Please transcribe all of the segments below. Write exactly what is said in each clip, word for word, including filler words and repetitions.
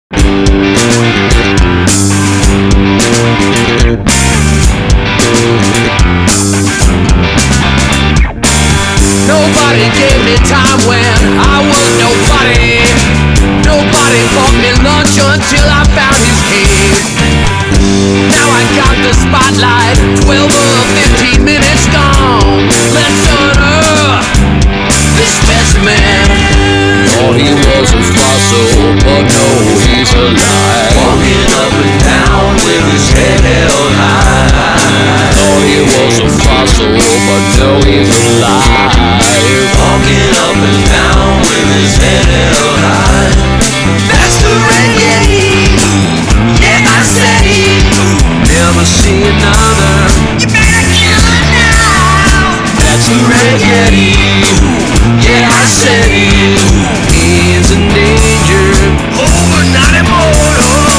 Nobody gave me time when I was nobody. Nobody bought me lunch until I found his cave. Now I got the spotlight, twelve or fifteen minutes gone. Let's unearth this specimen. Thought he was a fossil, but no, he's alive. Walking up and down with his head held high. Thought he was a fossil, but no, he's alive. Walking up and down with his head held high. That's the Red Yeti. Yeah, I said it. Never see another. You better kill it now. That's the Red Yeti. Yeah, I said it. He's in danger. Oh, but not immortal.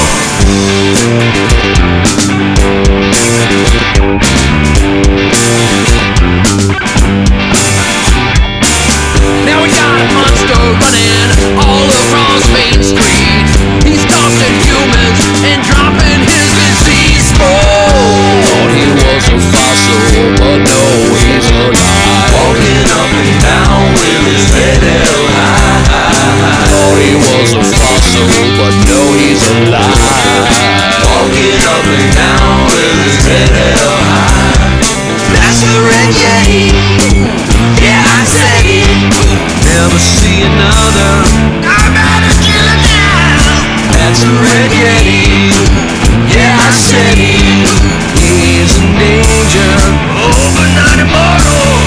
Now we got a monster running all across Main Street. He's tossing humans and dropping his disease spore. Thought he was a fossil, but no, he's alive. Walking up and down with his head held high. Thought he was a fossil, but no, he's alive. Walking up and down with his head held high. That's the Red Yeti. Yeah, I said it. Never see another. I better kill it now. That's the Red Yeti. Yeah, I said it. He's in danger. Oh, but not immortal.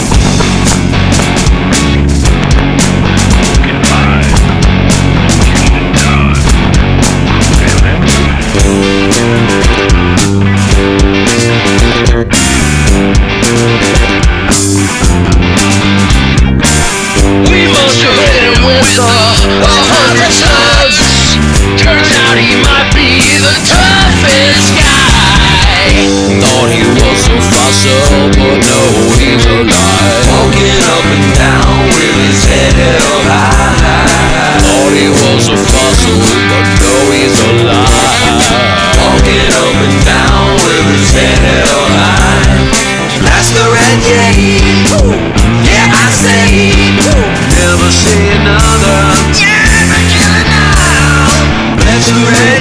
We must have hit him with a, a hundred slugs. Turns out he might be the toughest guy. Thought he was a fossil, but no, he's alive. Walking up and down with his head held high. Thought he was a fossil, but no, he's alive. Walking up and down with his head held high. That's the Red Yeti. Yeah, I say never see another. Yeah, but kill it now. That's the Red